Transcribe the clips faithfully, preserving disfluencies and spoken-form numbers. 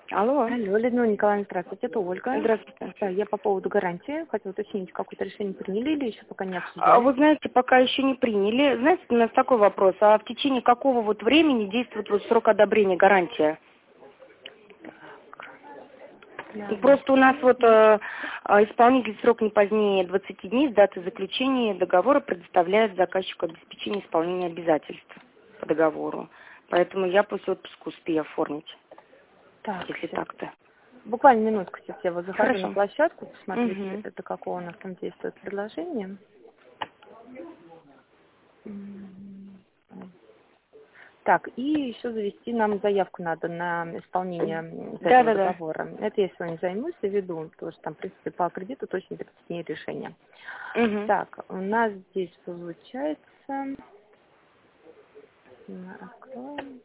Алло. Алло, Людмила Николаевна, здравствуйте, это Ольга. Здравствуйте. Да, я по поводу гарантии. Хотела уточнить, какое-то решение приняли или еще пока не А обсуждали? вы знаете, пока еще не приняли. Знаете, у нас такой вопрос. А в течение какого вот времени действует вот срок одобрения, гарантия? Да. И просто у нас вот э, э, исполнитель срок не позднее двадцати дней с даты заключения договора предоставляет заказчику обеспечение исполнения обязательств по договору. Поэтому я после отпуска успею оформить, Так, если сейчас. так-то. Буквально минутку, сейчас я вот захожу на Хорошо. площадку, посмотреть, Угу. это какое у нас там действует предложение. М, Так, и еще завести нам заявку надо на исполнение м, вот этого Да-да-да. договора. Это я сегодня займусь и веду, потому что там, в принципе, по кредиту точно тридцать дней решения. Угу. Так, у нас здесь получается... Мы откроем.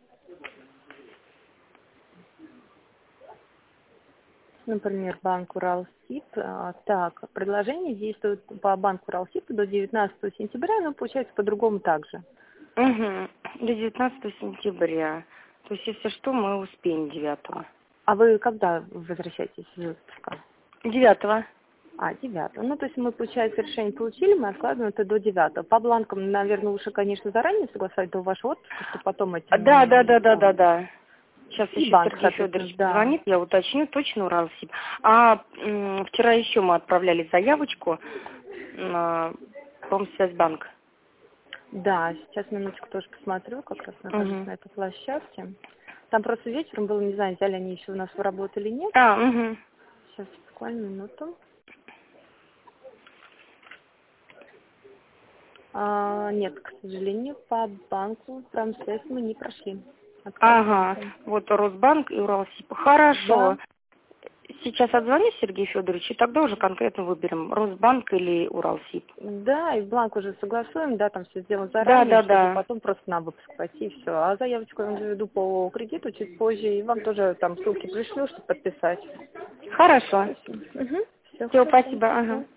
Например, банк Уралсиб. А, Так, предложение действует по банку Уралсиб до девятнадцатого сентября, но получается по-другому также. Угу. До девятнадцатого сентября. То есть, если что, мы успеем девятого. А вы когда возвращаетесь из отпуска? Девятого. А, девятого. Ну, то есть мы, получается, решение получили, мы откладываем это до девятого. По бланкам, наверное, лучше, конечно, заранее согласовать до вашего отпуска, чтобы потом этим Да, да, не... да, да, да. да, да. Сейчас И еще банк, Сергей соответственно, Федорович да. позвонит, я уточню, точно Уралсиб. А м, вчера еще мы отправляли заявочку на Промсвязьбанк. Да, сейчас минуточку тоже посмотрю, как раз нахожусь Угу. на этой площадке. Там просто вечером было, не знаю, взяли они еще у нас в работу или нет. А, угу. Сейчас, буквально минуту. А, нет, к сожалению, по банку Промсвязь мы не прошли. Ага, Отказываемся. вот Росбанк и Уралсиб. Хорошо. Да, Сейчас отзвоню Сергею Федоровичу, и тогда уже конкретно выберем Росбанк или Уралсиб. да, и бланк уже согласуем, да, там все сделано Да, заранее, да, чтобы да. потом просто на выпуск пойти, и все. А заявочку я вам заведу по кредиту чуть позже, и вам тоже там ссылки пришлю, чтобы подписать. Хорошо. Угу, все Все, хорошо. спасибо. Ага.